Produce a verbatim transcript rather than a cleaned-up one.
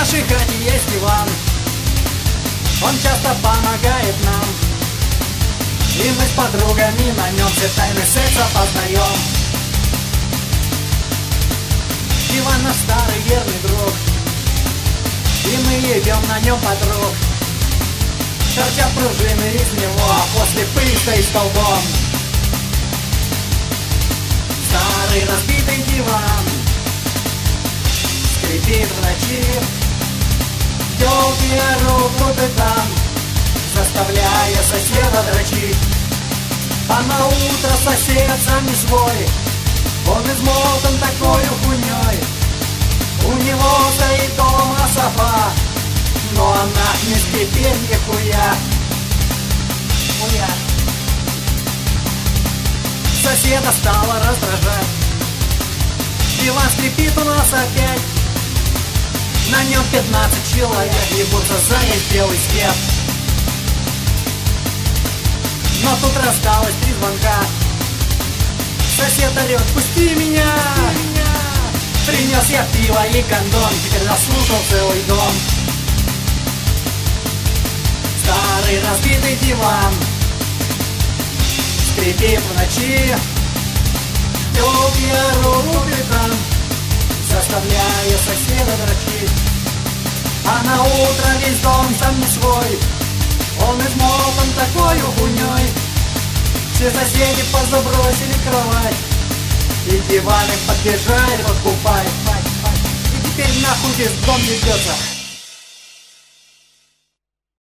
нашей хате есть Иван. Он часто помогает нам, и мы с подругами на нем все тайны секса познаем. Иван наш старый верный друг, и мы ебем на нем подруг. Торчат пружины из него, а после пыль стоит столбом. Старый разбитый диван скрипит в ночи, тёлки орут тут и там, заставляя соседа дрочить. А на утро сосед сам не свой, он измотан такой хуйней. У него стоит дома софа, но она не скрипит нихуя. Хуя. Соседа стало раздражать, диван скрипит у нас опять. На нем пятнадцать человек ебутся за весь белый свет. Но тут рассталось три звонка. Сосед орёт: пусти меня! Принес я пиво и кондом, теперь заслушал целый дом. Старый разбитый диван скрипит в ночи, тёлки орут и там, заставляя соседа дрочить. А на утро весь дом сам не свой, он измотан такой хуйней. Все соседи позабросили кровать, и диваны подбежали подкупать. И теперь нахуй весь дом ебется.